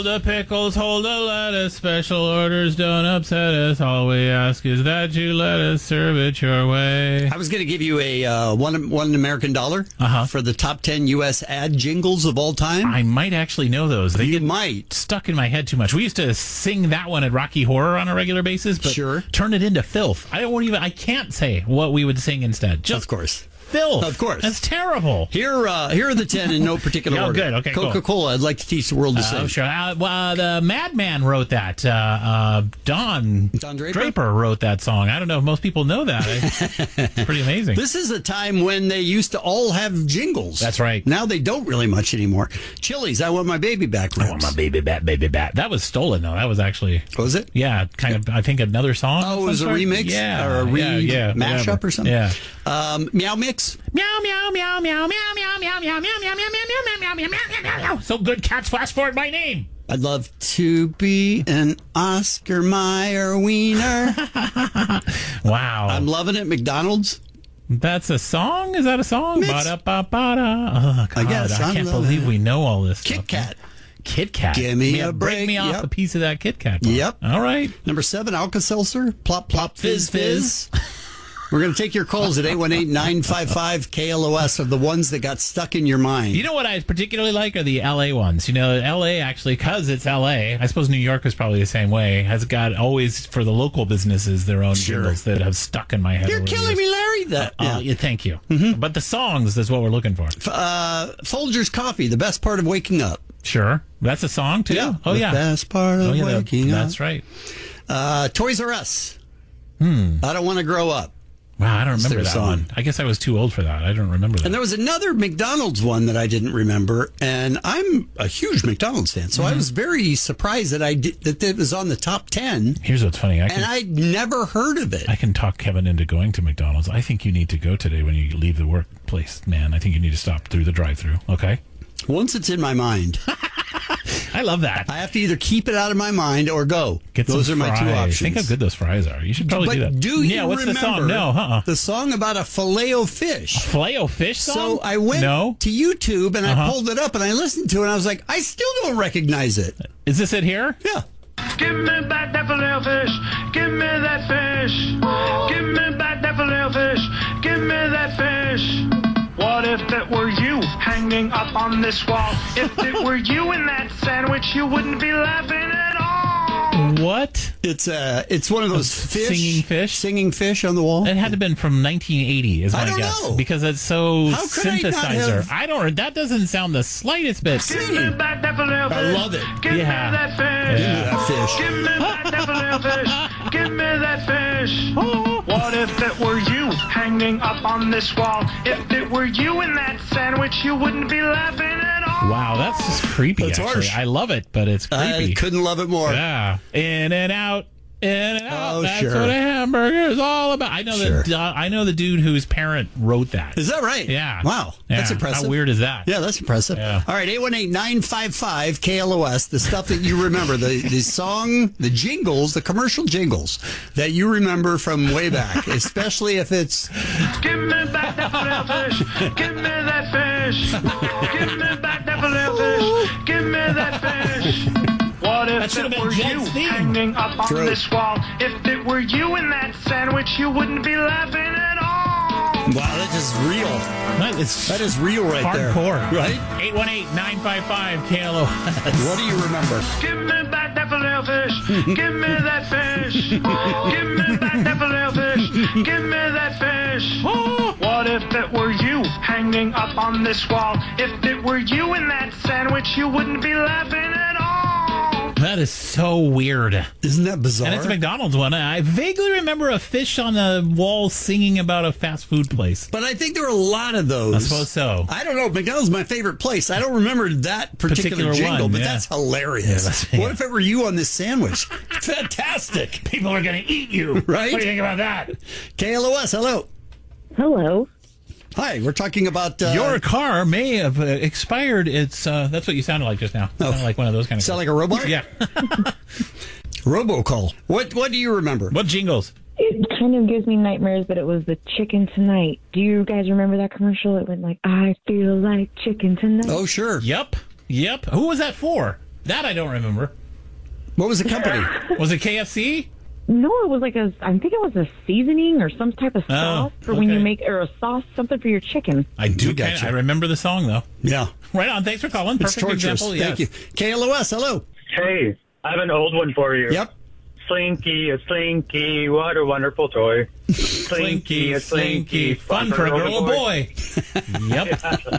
Hold the pickles, hold the lettuce. Special orders don't upset us. All we ask is that you let us serve it your way. I was going to give you a one American dollar for the top 10 U.S. ad jingles of all time. I might actually know those. They might. Stuck in my head too much. We used to sing that one at Rocky Horror on a regular basis, but turn it into filth. I can't say what we would sing instead. Just of course. Filth. Of course. That's terrible. Here are the 10 in no particular order. Good. Okay, Coca-Cola, I'd like to teach the world to sing. Oh, sure. The Madman wrote that. Don Draper wrote that song. I don't know if most people know that. It's pretty amazing. This is a time when they used to all have jingles. That's right. Now they don't really much anymore. Chili's, I want my baby back. I want my baby back, baby back. That was stolen, though. That was actually... Was it? Yeah, kind of, I think, another song. Oh, it was a remix? Yeah. Or a mashup or something? Yeah. Meow Mix? Meow, meow, meow, meow, meow, meow, meow, meow, meow, meow, meow, meow, meow, meow, meow, meow. So good, cats fast forward my name. I'd love to be an Oscar Mayer wiener. Wow. I'm loving it. McDonald's. That's a song? Is that a song? Ba-da-ba-ba-da. Oh, God. I guess. I can't believe we know all this Kit stuff. Kat. Kit Kat. Give me a break. Break me off a piece of that Kit Kat. Yep. All right. Number 7, Alka-Seltzer. Plop, plop, fizz, fizz. We're going to take your calls at 818-955-KLOS of the ones that got stuck in your mind. You know what I particularly like are the L.A. ones. You know, L.A. actually, because it's L.A., I suppose New York is probably the same way, has got always, for the local businesses, their own jingles that have stuck in my head. You're killing me, Larry. Thank you. Mm-hmm. But the songs is what we're looking for. Folgers Coffee, the best part of waking up. Sure. That's a song, too? Yeah. Oh, the best part of waking up. That's right. Toys R Us. I don't want to grow up. Wow, I don't remember that one. I guess I was too old for that. I don't remember that. And there was another McDonald's one that I didn't remember, and I'm a huge McDonald's fan, so I was very surprised that that it was on the top 10. Here's what's funny. I'd never heard of it. I can talk Kevin into going to McDonald's. I think you need to go today when you leave the workplace, man. I think you need to stop through the drive-thru, okay? Once it's in my mind. I love that. I have to either keep it out of my mind or go. Those are my two options. Think how good those fries are. You should probably do that. What's the song? No, the song about a Filet-O-Fish. A Filet-O-Fish song? So I went to YouTube and I pulled it up and I listened to it and I was like, I still don't recognize it. Is this it here? Yeah. Give me back that Filet-O-Fish. Give me that fish. Give me back that Filet-O-Fish. Give me that fish. What if it were you hanging up on this wall? If it were you in that sandwich, you wouldn't be laughing at all. What? It's one of those singing fish on the wall. It had to have been from 1980, is my guess, because it's so synthesizer. That doesn't sound the slightest bit. Give me back that Filet-O-Fish. I love it. Give me that fish. Give me that fish. Give me back that Filet-O-Fish. Give me that fish. What if it were you hanging up on this wall? If it were you in that sandwich, you wouldn't be laughing at all. Wow, that's just creepy. That's actually. harsh. I love it, but it's creepy. I couldn't love it more. Yeah, in and out. In and out. Oh, That's sure. what a hamburger is all about. I know I know the dude whose parent wrote that. Is that right? Yeah. Wow. That's impressive. How weird is that? Yeah, that's impressive. Yeah. All right, 818-955-KLOS, the stuff that you remember, the song, the jingles, the commercial jingles that you remember from way back, especially if it's... Give me back that Filet-O-Fish. Give me that fish. Give me back that Filet-O-Fish. Give me that fish. What if it were you hanging up on this wall? If it were you in that sandwich, you wouldn't be laughing at all. Wow, that is real. That is real right hardcore. there. Right? 818-955-KLOS. What do you remember? Give me back that Filet-O-Fish. Give me that fish. Give me back that Filet-O-Fish. Give me that fish. What if it were you hanging up on this wall? If it were you in that sandwich, you wouldn't be laughing at all. That is so weird. Isn't that bizarre? And it's a McDonald's one. I vaguely remember a fish on the wall singing about a fast food place. But I think there were a lot of those. I suppose so. I don't know. McDonald's is my favorite place. I don't remember that particular jingle, but that's hilarious. What if it were you on this sandwich? Fantastic. People are going to eat you. Right? What do you think about that? KLOS, hello. Hello. Hi, we're talking about... your car may have expired. It's that's what you sounded like just now. Sounded like one of those kind of... Sound like a robot? Yeah. Robocall. What do you remember? What jingles? It kind of gives me nightmares, but it was the Chicken Tonight. Do you guys remember that commercial? It went like, I feel like chicken tonight. Oh, sure. Yep. Who was that for? That I don't remember. What was the company? Was it KFC? No, it was like I think it was a seasoning or some type of sauce for when you okay. make, or a sauce, something for your chicken. I do. We got you. I remember the song though. Yeah. Right on. Thanks for calling. It's Perfect torturous. example. Thank you. Yes. KLOS, hello. Hey, I have an old one for you. Yep. Slinky, a slinky, what a wonderful toy. Slinky, slinky, fun for a girl or boy. Yep.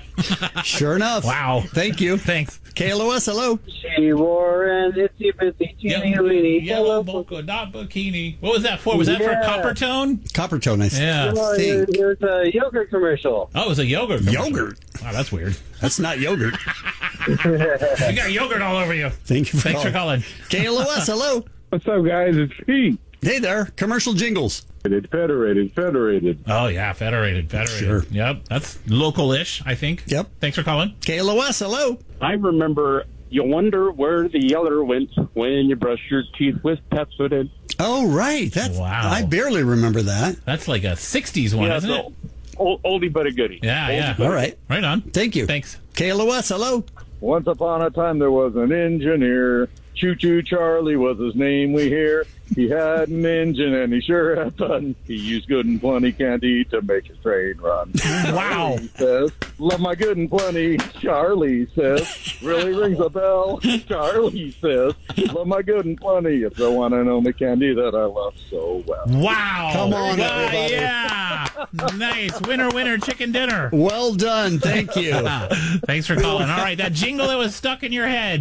Sure enough. Wow. Thank you. Thanks. KLOS, hello. She wore an itsy bitsy teeny weeny Yellow polka dot bikini. What was that for? Was that for Yeah. Coppertone? Coppertone, I Yeah. think. Here's a yogurt commercial. Oh, it was a yogurt. commercial. Yogurt. Wow, that's weird. That's not yogurt. You got yogurt all over you. Thank you for Thanks for calling. KLOS, hello. What's up, guys? It's Pete. Hey there. Commercial jingles. Federated. Oh, yeah. Federated. Sure. Yep. That's local-ish, I think. Yep. Thanks for calling. KLOS, hello. I remember you wonder where the yeller went when you brush your teeth with Pepsodent. Oh, right. That's, Wow. I barely remember that. That's like a 60s one, isn't it? Oldie but a goodie. Yeah, yeah. All right. Right on. Thank you. Thanks. KLOS, hello. Once upon a time there was an engineer. Choo-choo Charlie was his name we hear. He had an engine and he sure had fun. He used good and plenty candy to make his train run. Wow. He says, love my good and plenty. Charlie says, really rings a bell. Charlie says, love my good and plenty. It's the one and only candy that I love so well. Wow. Come on, Wow, everybody. Yeah. Nice. Winner, chicken dinner. Well done. Thank you. Thanks for calling. All right, that jingle that was stuck in your head.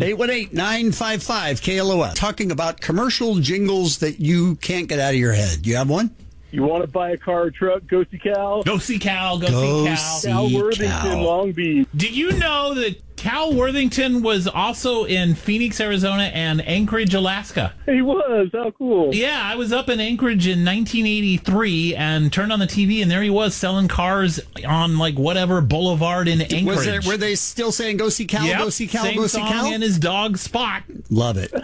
818-955-KLOS. Talking about commercial jingles that you can't get out of your head. You have one? You want to buy a car or truck? Go see Cal. Go see Cal. Go Go see Cal. see- Cal See Worthington, Cal. Long Beach. Did you know that Cal Worthington was also in Phoenix, Arizona and Anchorage, Alaska? He was. How cool. Yeah, I was up in Anchorage in 1983 and turned on the TV, and there he was selling cars on like whatever boulevard in Anchorage. Were they still saying go see Cal, Yep, go see Cal, same go see song Cal? and his dog Spot. Love it.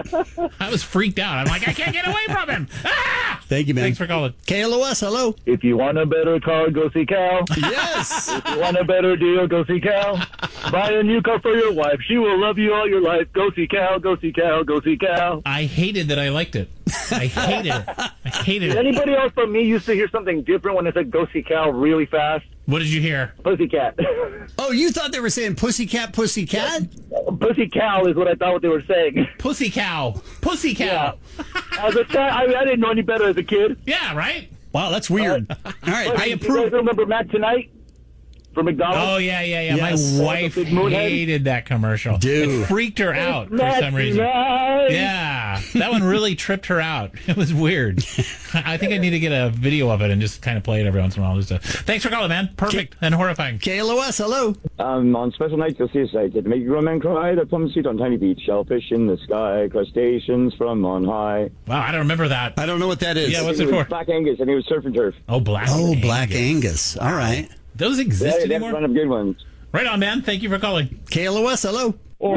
I was freaked out. I'm like, I can't get away from him. Ah! Thank you, man. Thanks for calling. KLOS, hello. If you want a better car, go see Cal. Yes. If you want a better deal, go see Cal. Buy a new car for your wife. She will love you all your life. Go see Cal, go see Cal, go see Cal. I hated that I liked it. I hated it. I hated it. Anybody else but me used to hear something different when I said go see Cal really fast? What did you hear? Pussycat. Oh, you thought they were saying pussycat, pussycat? Pussy Cal is what I thought what they were saying. Pussy cow. Pussy cow. As a child, I didn't know any better as a kid. Yeah, right? Wow, that's weird. All right. I You approve. guys remember Matt Tonight from McDonald's? Oh, yeah. Yes. My wife The big moonhead? hated that commercial. Dude. It freaked her out for Matt some reason. Tonight. Yeah, that one really tripped her out. It was weird. I think I need to get a video of it and just kind of play it every once in a while. Thanks for calling, man. Perfect and horrifying. KLOS, hello. On special nights, you'll see a sight that make a grown man cry. The plum seat on tiny beach, shellfish in the sky, crustaceans from on high. Wow, I don't remember that. I don't know what that is. Yeah, what's It it was for? Black Angus, and he was surf and turf. Oh, Black Oh, Angus. Black Angus. All right. Those exist They have a anymore? run of good ones. Right on, man. Thank you for calling. KLOS, hello.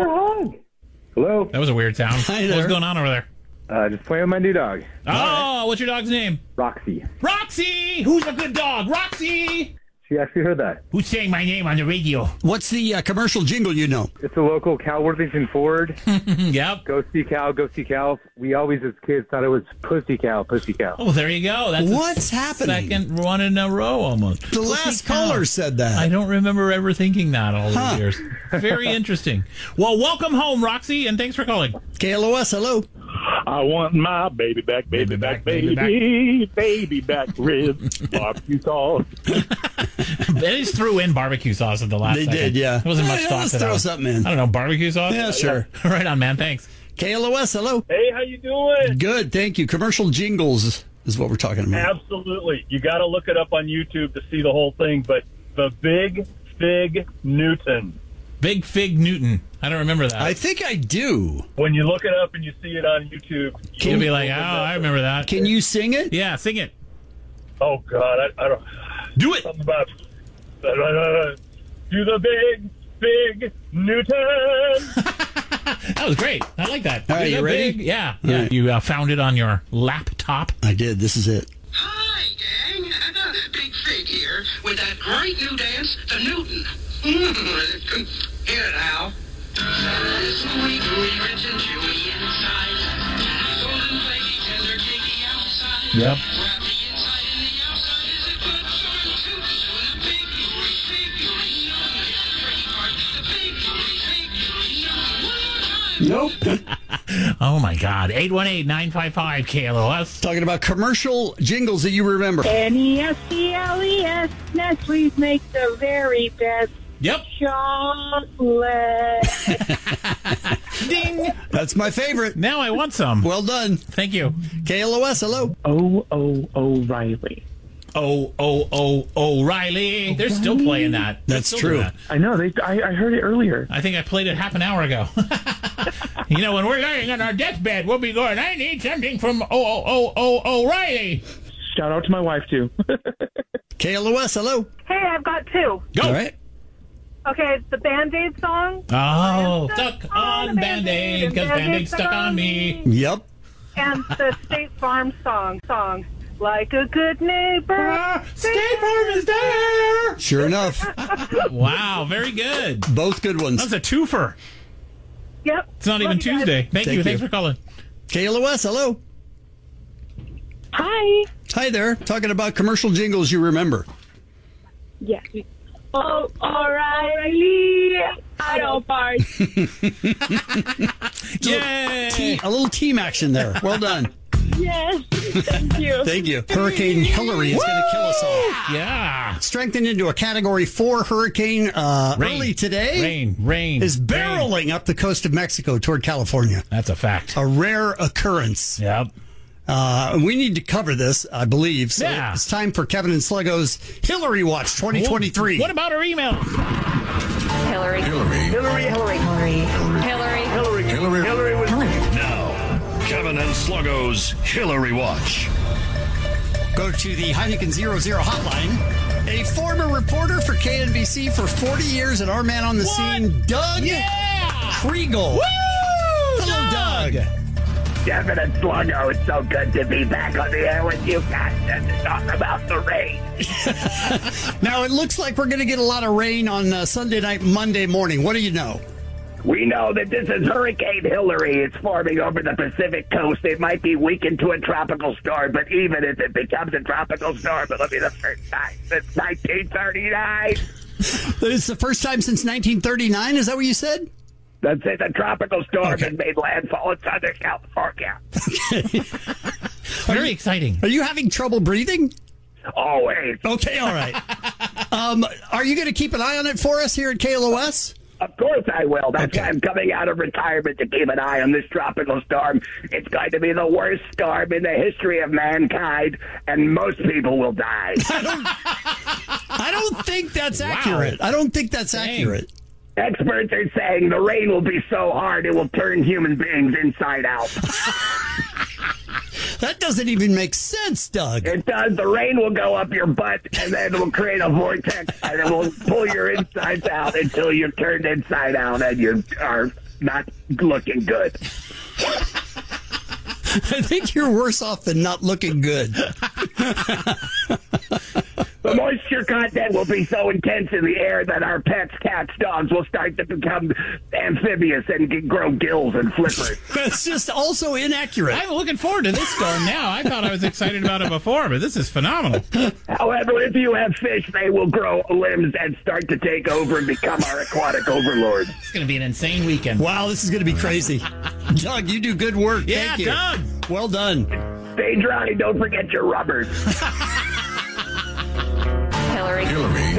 Hello. That was a weird sound. Hi What's there. going on over there? Just playing with my new dog, Oh, what's your dog's name? Roxy. Roxy! Who's a good dog? Roxy! She actually heard that. Who's saying my name on the radio? What's the commercial jingle you know? It's a local Cal Worthington Ford. Yep. Go see Cal, go see Cal. We always, as kids, thought it was Pussy Cal, Pussy Cal. Oh, there you go. That's What's the happening? second one in a row almost. The Pussy last cow. caller said that. I don't remember ever thinking that all these Huh. years. Very interesting. Well, welcome home, Roxy, and thanks for calling. KLOS, hello. I want my baby back, baby back, baby baby back ribs, barbecue sauce. They just threw in barbecue sauce at the last They second. did, yeah. There wasn't much Yeah, thought let's to throw that. something in. I don't know, barbecue sauce? Yeah, sure. Right on, man. Thanks. KLOS, hello. Hey, how you doing? Good, thank you. Commercial jingles is what we're talking about. Absolutely. You got to look it up on YouTube to see the whole thing, but the Big Fig Newton. Big Fig Newton. I don't remember that. I think I do. When you look it up and you see it on YouTube, You'll be like, oh, I remember that. Can you sing it? Yeah, sing it. oh God, I don't. Do it. Something about do the big Newton. That was great. I like that. All right, You're you ready? big- Yeah. All Yeah. right. You found it on your laptop. I did. This is it. Hi, gang. Big Fig here with that great new dance, the Newton. Hear it now. Gooey, gooey, rich and chewy inside. Golden flaky, tender, cakey outside. Yep. Wrap the inside and the outside is a good sort of too. So the big gooey, yum. Get the pretty part. The big gooey, yum. One more time. Nope. Oh, my God. 818-955 KLOS. Talking about commercial jingles that you remember. Nestles. Nestle's make the very best Yep. chocolate. Ding. That's my favorite. Now I want some. Well done. Thank you. KLOS, hello. O'Reilly. O'Reilly. They're still playing that. They're That's still true. doing that. I know. I heard it earlier. I think I played it half an hour ago. You know, when we're lying on our deathbed, we'll be going, I need something from O'Reilly. Shout out to my wife, too. KLOS, hello. Hey, I've got two. Go. All right. Okay, it's the Band-Aid song. Oh, stuck on Band-Aid, because Band-Aid stuck on me. Yep. And the State Farm song. Like a good neighbor. State Farm is there. Sure enough. Wow, very good. Both good ones. That's a twofer. Yep. It's not even Love you guys. Tuesday. Thank you. you. Thanks for calling. KLOS, hello. Hi. Hi there. Talking about commercial jingles you remember. Yes. Oh, O'Reilly. I don't bark. Yay. A little team action there. Well done. Yes. Thank you. Thank you. Hurricane Hillary is going to kill us all. Yeah. Strengthened into a Category 4 hurricane early today. Rain. Is barreling up the coast of Mexico toward California. That's a fact. A rare occurrence. Yep. We need to cover this, I believe. So Yeah. it's time for Kevin and Sluggo's Hillary Watch 2023. What about our email? Hillary. Now, Kevin and Sluggo's Hillary Watch. Go to the Heineken 00 hotline. A former reporter for KNBC for 40 years and our man on the scene, Doug Kriegel. Woo! Hello, Doug. Kevin and Sluggo, it's so good to be back on the air with you guys and to talk about the rain. Now, it looks like we're going to get a lot of rain on Sunday night, Monday morning. What do you know? We know that this is Hurricane Hillary. It's forming over the Pacific coast. It might be weakened to a tropical storm, but even if it becomes a tropical storm, it'll be the first time since 1939. It's the first time since 1939? Is that what you said? That's it. A tropical storm has made landfall in Southern California. Very exciting. Are you having trouble breathing? Always. Okay, all right. Are you going to keep an eye on it for us here at KLOS? Of course I will. That's why I'm coming out of retirement to keep an eye on this tropical storm. It's going to be the worst storm in the history of mankind, and most people will die. I don't think that's accurate. I don't think that's accurate. Experts are saying the rain will be so hard it will turn human beings inside out. That doesn't even make sense, Doug. It does. The rain will go up your butt, and then it will create a vortex, and it will pull your insides out until you're turned inside out, and you are not looking good. I think you're worse off than not looking good. The moisture content will be so intense in the air that our pets, cats, dogs will start to become amphibious and grow gills and flippers. That's just also inaccurate. I'm looking forward to this storm now. I thought I was excited about it before, but this is phenomenal. However, if you have fish, they will grow limbs and start to take over and become our aquatic overlords. It's going to be an insane weekend. Wow, this is going to be crazy. Doug, you do good work. Yeah, Thank you. Doug. Well done. Stay dry. Don't forget your rubbers. Hillary.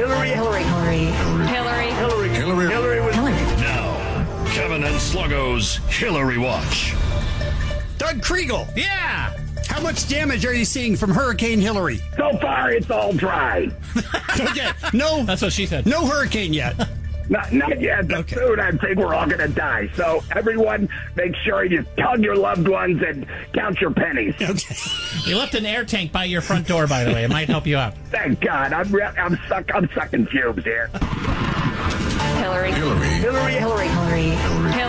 Now, Kevin and Sluggo's Hillary Watch. Doug Kriegel. Yeah. How much damage are you seeing from Hurricane Hillary? So far, it's all dry. Okay. No. That's what she said. No hurricane yet. Not yet, but soon I think we're all going to die. So everyone, make sure you hug your loved ones and count your pennies. Okay. You left an air tank by your front door, by the way. It might help you out. Thank God. I'm sucking fumes here. Hillary.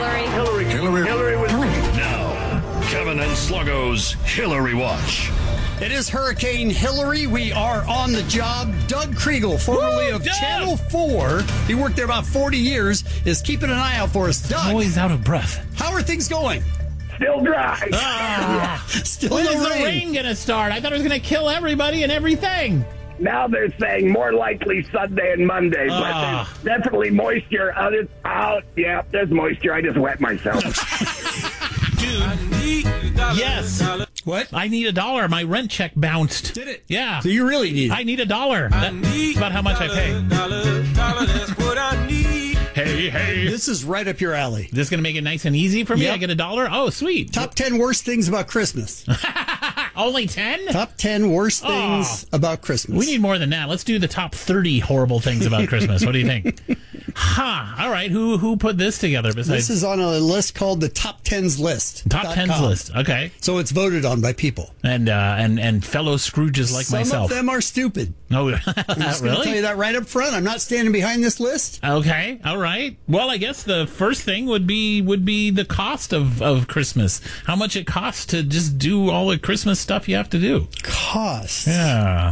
Now, Kevin and Sluggo's Hillary Watch. It is Hurricane Hillary. We are on the job. Doug Kriegel, formerly of Channel 4, he worked there about 40 years, is keeping an eye out for us. Doug, Always out of breath. how are things going? Still dry. Still When no is the rain. rain going to start? I thought it was going to kill everybody and everything. Now they're saying more likely Sunday and Monday, but there's definitely moisture out. Yeah, there's moisture. I just wet myself. Dude, yes. What? I need $1. My rent check bounced. Did it? Yeah. So you really need it. I need $1. That's about how much I pay. That's what I need. Hey. This is right up your alley. This is going to make it nice and easy for me? Yep. I get $1? Oh, sweet. Top 10 worst things about Christmas. Only 10? Top 10 worst things about Christmas. We need more than that. Let's do the top 30 horrible things about Christmas. What do you think? All right. Who put this together besides? This is on a list called the Top 10s List. Top 10s list. Okay. So it's voted on by people. And fellow Scrooges like Some myself. of them are stupid. No, I'm just going to tell you that right up front. I'm not standing behind this list. Okay, all right. Well, I guess the first thing would be the cost of Christmas. How much it costs to just do all the Christmas stuff you have to do. Cost. Yeah.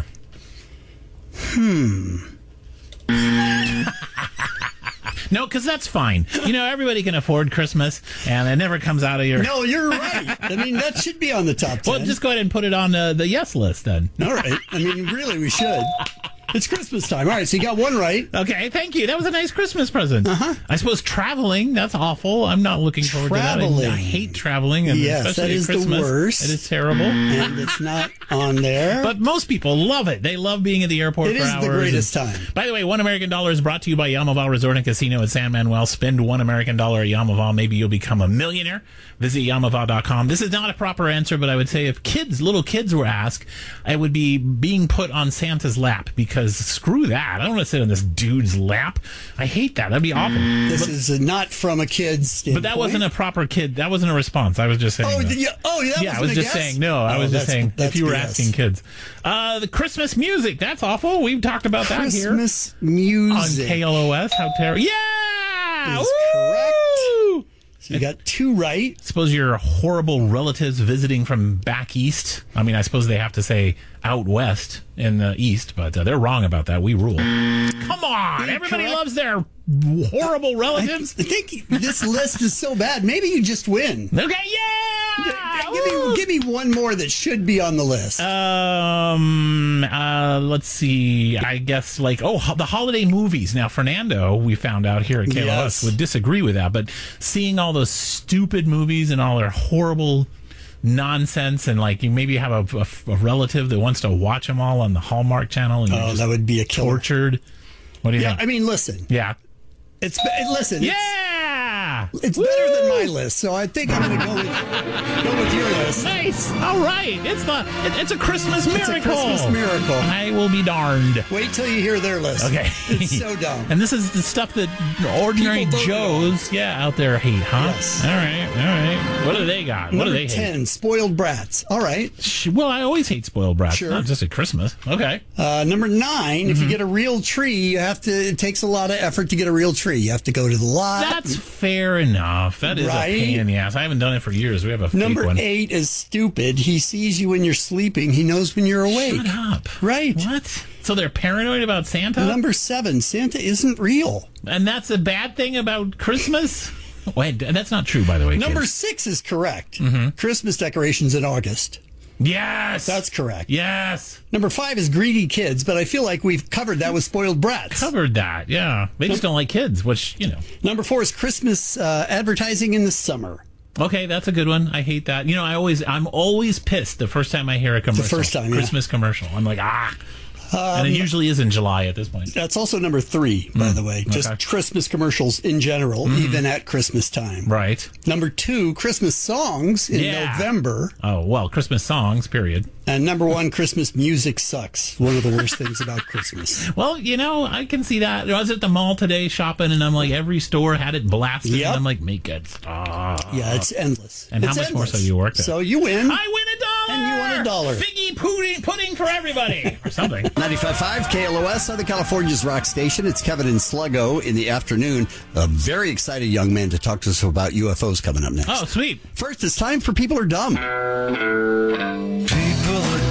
No, because that's fine. You know, everybody can afford Christmas, and it never comes out of your... No, you're right. I mean, that should be on the top 10. Well, just go ahead and put it on the yes list, then. All right. I mean, really, we should. It's Christmas time. All right, so you got one right. Okay, thank you. That was a nice Christmas present. I suppose traveling, that's awful. I'm not looking forward to that. I hate traveling. And yes, especially that is at Christmas. the worst. It is terrible. And it's not on there. But most people love it. They love being at the airport It for is hours. the greatest time. By the way, $1 American is brought to you by Yamaval Resort and Casino at San Manuel. Spend $1 American at Yamaval. Maybe you'll become a millionaire. Visit Yamaval.com. This is not a proper answer, but I would say if little kids were asked, I would be being put on Santa's lap, because screw that. I don't want to sit on this dude's lap. I hate that. That'd be awful. This is not from a kid's standpoint. But that wasn't a proper kid. That wasn't a response. I was just saying. Oh, that. That I was just saying. No, I was just saying. If you were asking kids, the Christmas music. That's awful. We've talked about that here. Christmas music on KLOS. How terrible! Yeah, is correct. So you got 2 right. Suppose your horrible relatives visiting from back east. I mean, I suppose they have to say out west in the east, but they're wrong about that. We rule. Come on, everybody loves their horrible relatives. I think this list is so bad. Maybe you just win. Okay, yeah. Give me one more that should be on the list. Let's see. I guess the holiday movies. Now, Fernando, we found out here at KLOS, would disagree with that, but seeing all those stupid movies and all their horrible nonsense, and you maybe have a relative that wants to watch them all on the Hallmark Channel, and you're just that would be a killer. Tortured. What do you think? I mean, listen. Yeah. Listen. Yeah. It's better than my list, so I think I'm going to go with your list. Nice. All right. It's a Christmas miracle. It's a Christmas miracle. I will be darned. Wait till you hear their list. Okay. It's so dumb. And this is the stuff that ordinary Joes, out there hate, huh? Yes. All right. What do they got? What do they Number 10, hate? spoiled brats. All right. Well, I always hate spoiled brats. Sure. Not just at Christmas. Okay. Number 9, if you get a real tree, it takes a lot of effort to get a real tree. You have to go to the lot. That's fair enough. That is a pain in the ass. I haven't done it for years. We have a fake one. Number 8 is stupid. He sees you when you're sleeping. He knows when you're awake. Shut up. Right. What? So they're paranoid about Santa? Number 7, Santa isn't real. And that's a bad thing about Christmas? Wait, that's not true, by the way. Number kids. 6 is correct. Christmas decorations in August. Yes. That's correct. Yes. Number 5 is greedy kids, but I feel like we've covered that with spoiled brats. Covered that, yeah. They just don't like kids, which, Number 4 is Christmas advertising in the summer. Okay, that's a good one. I hate that. I'm always pissed the first time I hear a commercial. The first time, Christmas commercial. I'm like, and it usually is in July at this point. That's also number 3, by the way. Just Christmas commercials in general, even at Christmas time. Right. Number 2, Christmas songs in November. Oh, well, Christmas songs, period. And number 1, Christmas music sucks. One of the worst things about Christmas. Well, I can see that. I was at the mall today shopping, and I'm like, every store had it blasted. Yep. And I'm like, make it stop. Yeah, it's endless. And it's how much endless. more so you work there? So you win. I win $1! And you won $1. Figgy pudding for everybody. Or something. 95.5 KLOS, Southern California's rock station. It's Kevin and Sluggo in the afternoon. A very excited young man to talk to us about UFOs coming up next. Oh, sweet. First, it's time for People Are Dumb. People are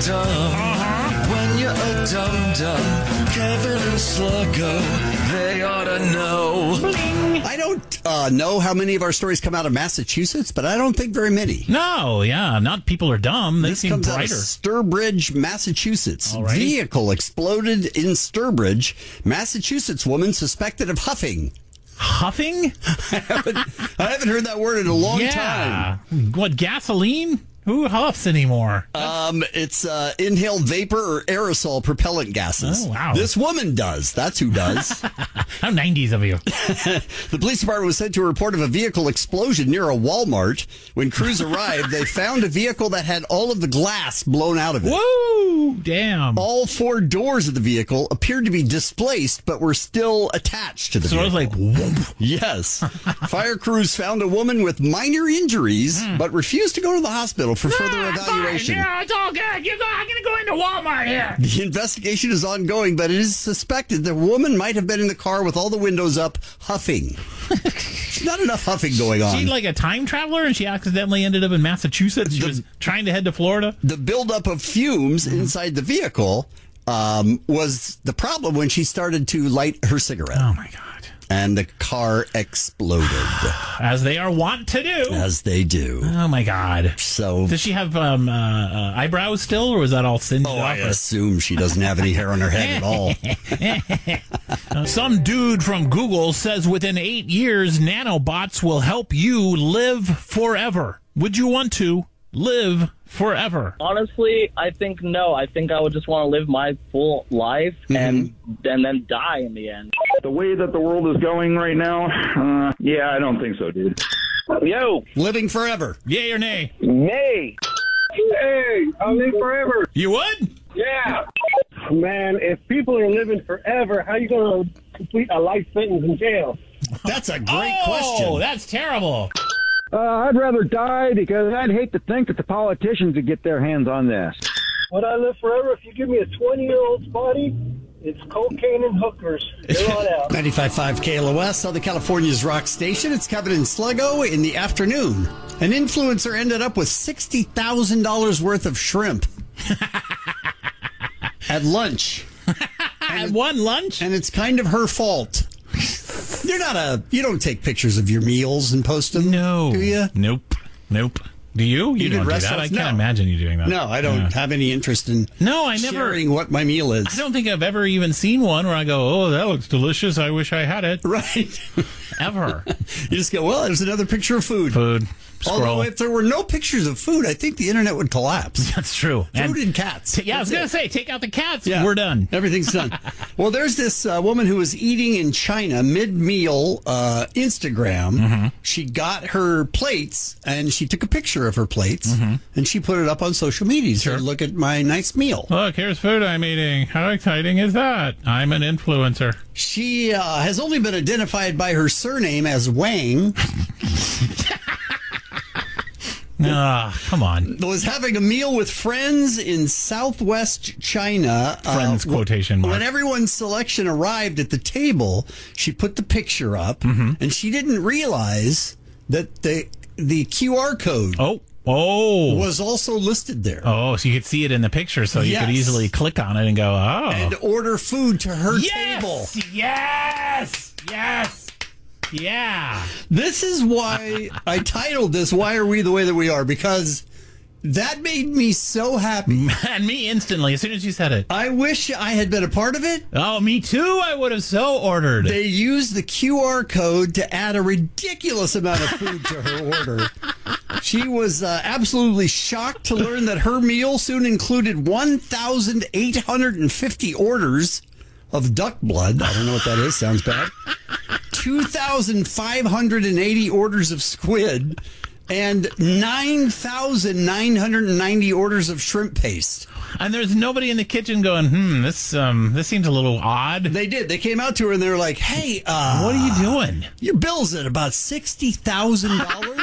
dum-dum. When you're a dum-dum, Kevin and Sluggo, they ought to know. I don't know how many of our stories come out of Massachusetts, but I don't think very many. No, yeah, not people are dumb. They This seem comes out brighter. of Sturbridge, Massachusetts. All right. Vehicle exploded in Sturbridge. Massachusetts woman suspected of huffing. Huffing? I haven't heard that word in a long time. What, gasoline? Who huffs anymore? It's inhaled vapor or aerosol propellant gases. Oh, wow. This woman does. That's who does. How 90s of you. The police department was sent to a report of a vehicle explosion near a Walmart. When crews arrived, they found a vehicle that had all of the glass blown out of it. Whoa! Damn. All four doors of the vehicle appeared to be displaced, but were still attached to the So it vehicle. was like, whoop. Yes. Fire crews found a woman with minor injuries, but refused to go to the hospital for further evaluation. Fine. Yeah, it's all good. I'm going to go into Walmart here. The investigation is ongoing, but it is suspected the woman might have been in the car with all the windows up, huffing. Not enough huffing going on. She like a time traveler and she accidentally ended up in Massachusetts. She was trying to head to Florida. The buildup of fumes inside the vehicle was the problem when she started to light her cigarette. Oh, my God. And the car exploded. As they are wont to do. As they do. Oh, my God. So, Does she have eyebrows still, or was that all singed off? I assume she doesn't have any hair on her head at all. Some dude from Google says within 8 years, nanobots will help you live forever. Would you want to live forever? Honestly, I think no. I think I would just want to live my full life and then die in the end. The way that the world is going right now, yeah, I don't think so, dude. Yo! Living forever. Yay or nay? Nay! Hey, I'll live forever. You would? Yeah. Man, if people are living forever, how are you going to complete a life sentence in jail? That's a great question. Oh, that's terrible. I'd rather die because I'd hate to think that the politicians would get their hands on this. Would I live forever? If you give me a 20-year-old's body, it's cocaine and hookers. You're on out. 95.5 KLOS, Southern California's rock station. It's Kevin and Sluggo in the afternoon. An influencer ended up with $60,000 worth of shrimp at lunch. At one lunch? And it's kind of her fault. You don't take pictures of your meals and post them. No. Do you? Nope. Do you? You don't do that. restaurants? I can't imagine you doing that. No, I don't have any interest in sharing what my meal is. I don't think I've ever even seen one where I go, oh, that looks delicious. I wish I had it. Right. Ever. You just go, well, there's another picture of food. Scroll. Although if there were no pictures of food, I think the internet would collapse. That's true. Food and cats. I was going to say, take out the cats. Yeah. We're done. Everything's done. Well, there's this woman who was eating in China mid-meal Instagram. Mm-hmm. She got her plates, and she took a picture of her plates, and she put it up on social media. She said, look at my nice meal. Look, here's food I'm eating. How exciting is that? I'm an influencer. She has only been identified by her surname as Wang. Come on. Was having a meal with friends in southwest China. Friends, quotation mark. When everyone's selection arrived at the table, she put the picture up, and she didn't realize that the QR code was also listed there. Oh, so you could see it in the picture, so you could easily click on it and go, oh. And order food to her table. Yes! Yeah. This is why I titled this, Why Are We the Way That We Are? Because that made me so happy. And me instantly, as soon as you said it. I wish I had been a part of it. Oh, me too. I would have so ordered. They used the QR code to add a ridiculous amount of food to her order. She was absolutely shocked to learn that her meal soon included 1,850 orders of duck blood. I don't know what that is. Sounds bad. 2,580 orders of squid and 9,990 orders of shrimp paste. And there's nobody in the kitchen going, this seems a little odd. They did. They came out to her and they were like, hey, what are you doing? Your bill's at about $60,000?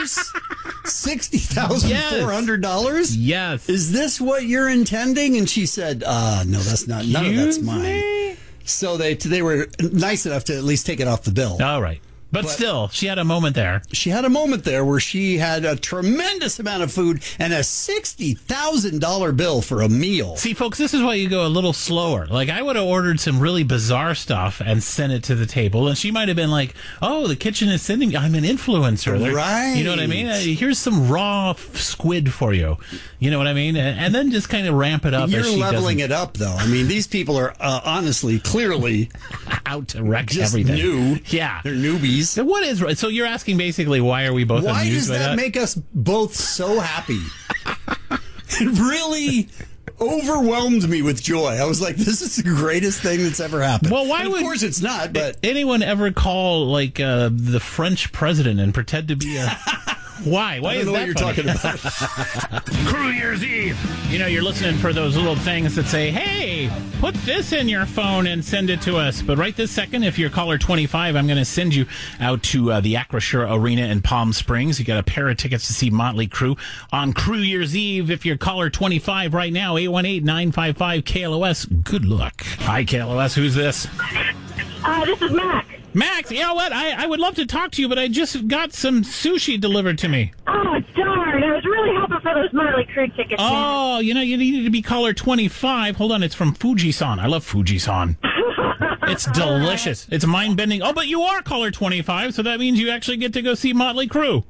$60,400? Yes. Is this what you're intending? And she said, no, that's not. None of that's mine. So they were nice enough to at least take it off the bill. All right. But still, she had a moment there. She had a moment there where she had a tremendous amount of food and a $60,000 bill for a meal. See, folks, this is why you go a little slower. Like, I would have ordered some really bizarre stuff and sent it to the table, and she might have been like, oh, the kitchen is sending me. I'm an influencer. Right. You know what I mean? Here's some raw squid for you. You know what I mean? And then just kind of ramp it up. You're as she leveling doesn't. it up, though. I mean, these people are honestly, clearly out to wreck just everything. new. Yeah. They're newbies. So what is so you're asking basically why are we both Why amused does by that make us both so happy? It really overwhelmed me with joy. I was like, this is the greatest thing that's ever happened. Well, why would, of course it's not, but anyone ever call like the French president and pretend to be a Why? Why is that what you're talking about? Crew Year's Eve. You know, you're listening for those little things that say, hey, put this in your phone and send it to us. But right this second, if you're caller 25, I'm going to send you out to the Acrisure Arena in Palm Springs. You got a pair of tickets to see Motley Crue on Crew Year's Eve. If you're caller 25 right now, 818-955-KLOS. Good luck. Hi, KLOS. Who's this? This is Mac. Max, you know what? I would love to talk to you, but I just got some sushi delivered to me. Oh, darn. I was really hoping for those Motley Crue tickets. Oh, you know, you needed to be caller 25. Hold on, it's from Fujisan. I love Fujisan. It's delicious. It's mind-bending. Oh, but you are caller 25, so that means you actually get to go see Motley Crue.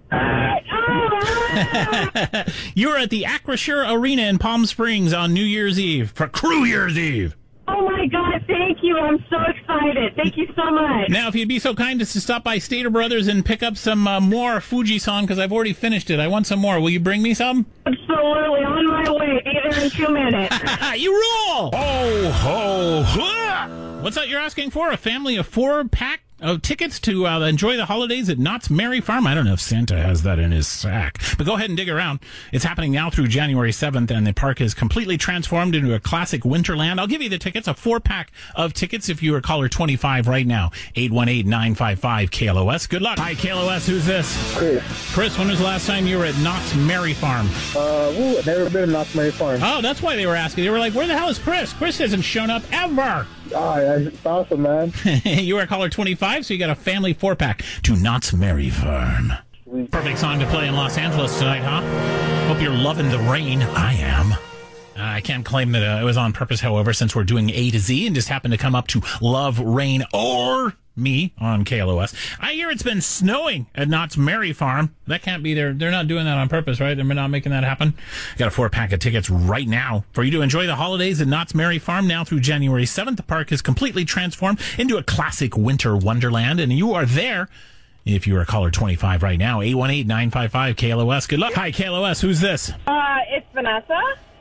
You're at the Acrisure Arena in Palm Springs on New Year's Eve for Crew Year's Eve. Oh, my God, thank you. I'm so excited. Thank you so much. Now, if you'd be so kind as to stop by Stater Brothers and pick up some more Fujisan, because I've already finished it. I want some more. Will you bring me some? Absolutely. On my way. Be there in 2 minutes. You rule! Ho, ho, ho! What's that you're asking for? A family of 4-pack of tickets to enjoy the holidays at Knott's Merry Farm? I don't know if Santa has that in his sack, but go ahead and dig around. It's happening now through January 7th, and the park is completely transformed into a classic Winterland. I'll give you the tickets, a 4-pack of tickets if you are caller 25 right now, 818-955-KLOS. Good luck. Hi, KLOS. Who's this? Chris, when was the last time you were at Knott's Merry Farm? I've never been to Knott's Merry Farm. Oh, that's why they were asking. They were like, where the hell is Chris? Chris hasn't shown up ever. Oh, yeah, it's awesome, man. You are caller 25, so you got a family 4-pack to Knott's Merry Farm. Perfect song to play in Los Angeles tonight, huh? Hope you're loving the rain. I am. I can't claim that it was on purpose, however, since we're doing A to Z and just happened to come up to Love, Rain, or Me on KLOS. I hear it's been snowing at Knott's Merry Farm. That can't be there. They're not doing that on purpose, right? They're not making that happen. Got a 4-pack of tickets right now for you to enjoy the holidays at Knott's Merry Farm now through January 7th. The park is completely transformed into a classic winter wonderland, and you are there if you are caller 25 right now. 818-955-KLOS. Good luck. Hi, KLOS. Who's this? It's Vanessa.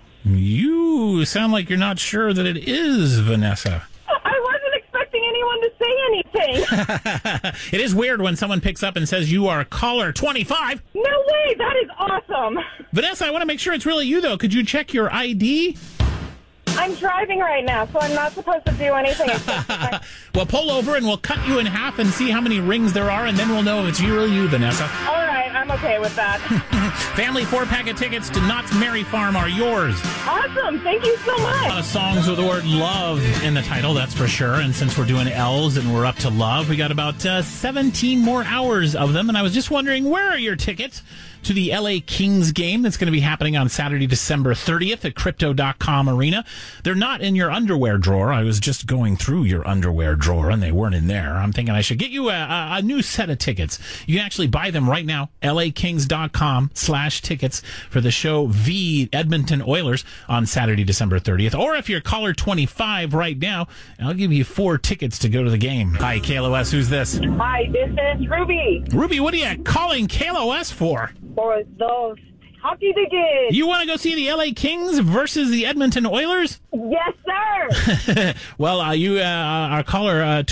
You sound like you're not sure that it is Vanessa. I wasn't expecting anyone to say anything. It is weird when someone picks up and says you are caller 25. No way. That is awesome. Vanessa, I want to make sure it's really you, though. Could you check your ID? I'm driving right now, so I'm not supposed to do anything. Well, pull over and we'll cut you in half and see how many rings there are, and then we'll know if it's really you, Vanessa. All right. I'm okay with that. Family 4-pack of tickets to Knott's Merry Farm are yours. Awesome. Thank you so much. A lot of songs with the word love in the title, that's for sure. And since we're doing L's and we're up to love, we got about 17 more hours of them. And I was just wondering, where are your tickets to the LA Kings game that's going to be happening on Saturday, December 30th at Crypto.com Arena? They're not in your underwear drawer. I was just going through your underwear drawer and they weren't in there. I'm thinking I should get you a new set of tickets. You can actually buy them right now. LAKings.com/tickets for the show v Edmonton Oilers on Saturday, December 30th. Or if you're caller 25 right now, I'll give you 4 tickets to go to the game. Hi, KLOS. Who's this? Hi, this is Ruby. Ruby, what are you calling KLOS for? For those hockey tickets. You want to go see the LA Kings versus the Edmonton Oilers? Yes, sir. Well, you are caller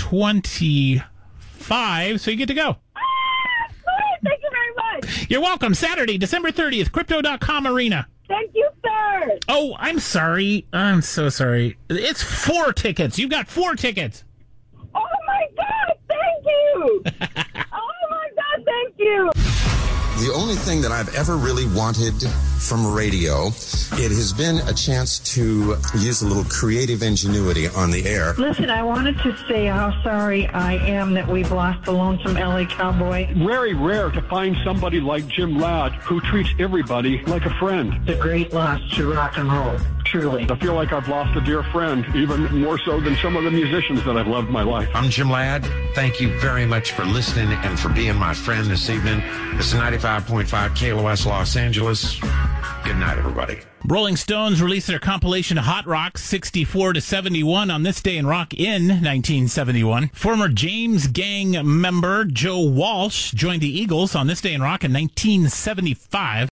25, so you get to go. Thank you very much. You're welcome. Saturday, December 30th, Crypto.com Arena. Thank you, sir. Oh, I'm sorry. I'm so sorry. It's 4 tickets. You've got 4 tickets. Oh, my God. Thank you. Oh, my God. Thank you. the only thing that I've ever really wanted from radio. It has been a chance to use a little creative ingenuity on the air. Listen, I wanted to say how sorry I am that we've lost the lonesome LA Cowboy. Very rare to find somebody like Jim Ladd who treats everybody like a friend. It's a great loss to rock and roll, truly. I feel like I've lost a dear friend, even more so than some of the musicians that I've loved my life. I'm Jim Ladd. Thank you very much for listening and for being my friend this evening. This is 95.5 KLOS Los Angeles. Good night, everybody. Rolling Stones released their compilation Hot Rock 64 to 71 on this day in rock in 1971. Former James Gang member Joe Walsh joined the Eagles on this day in rock in 1975.